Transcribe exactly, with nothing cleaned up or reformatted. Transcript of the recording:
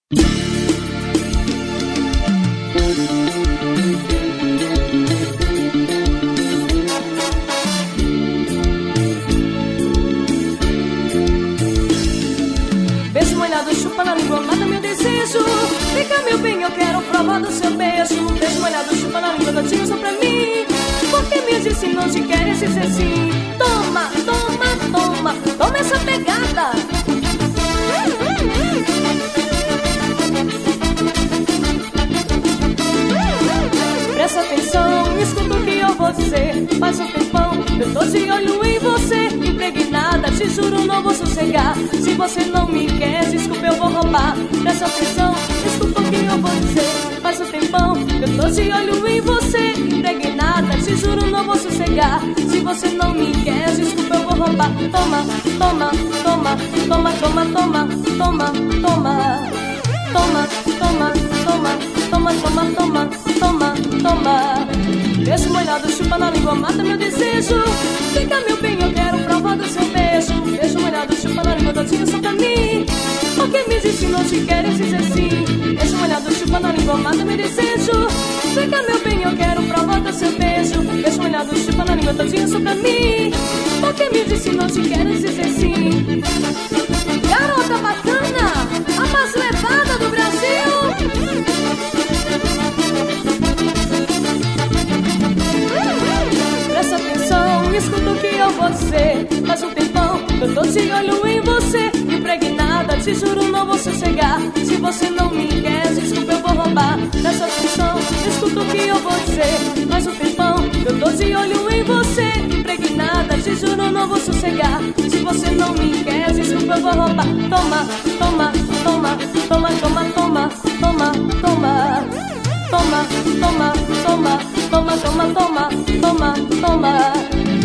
Beijo molhado, chupa na língua, mata meu desejo. Fica meu bem, eu quero provar do seu beijo. Beijo molhado, chupa na língua, todinho só pra mim. Porque me disse não te queres dizer sim. Toma, toma, toma, toma essa pegada. Presta atenção, escuta o que eu vou dizer. Faz um tempão, eu tô de olho em você. Impregnada, te juro não vou sossegar. Se você não me quer, desculpa eu vou roubar. Presta atenção, escuta o que eu vou dizer. Faz um tempão, eu tô de olho em você. Impregnada, te juro não vou sossegar. Se você não me quer, desculpa eu vou roubar. Toma, toma, toma, toma, toma, toma, toma, toma. Toma, toma, toma, toma, toma, toma, toma, toma. Beijo molhado, chupa na língua, mata meu desejo. Fica meu bem, eu quero provar do seu beijo. Beijo molhado, chupa na língua, todinho só pra mim. Porque me disse não te queres dizer sim. Beijo molhado, chupa na língua, mata meu desejo. Fica meu bem, eu quero provar do seu beijo. Beijo molhado, chupa na língua, todinho só pra mim. Porque me disse não te queres dizer sim. Garota bacana, a mais levada do Brasil. Presta atenção, escuta o que eu vou dizer. Faz um tempão, eu tô de olho em você. Impregnada, te juro não vou sossegar. Se você não me quer, desculpa eu vou roubar. Presta atenção, escuta o que eu vou dizer. Faz um tempão, eu tô de olho em você. Impregnada, te juro não vou sossegar. Se você não me quer, desculpa eu vou roubar. Toma, toma, toma, toma, toma, toma, toma, toma. Toma, toma, toma, toma, toma, toma, toma, toma.